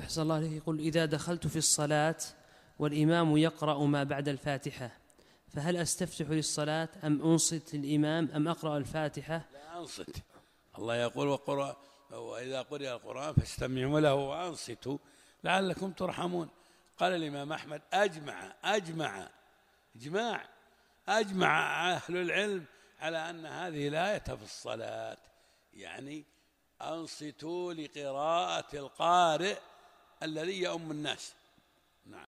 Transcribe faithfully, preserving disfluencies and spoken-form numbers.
أحسن الله عليه. يقول: إذا دخلت في الصلاة والإمام يقرأ ما بعد الفاتحة فهل أستفتح للصلاة أم أنصت للإمام أم أقرأ الفاتحة؟ لا، أنصت. الله يقول: وقرأ وإذا قرئ القرآن فاستمعوا له وأنصتوا لعلكم ترحمون. قال الإمام أحمد: أجمع أجمع إجماع أجمع أهل العلم على أن هذه الآية في الصلاة، يعني أنصتوا لقراءة القارئ الذي يؤم الناس.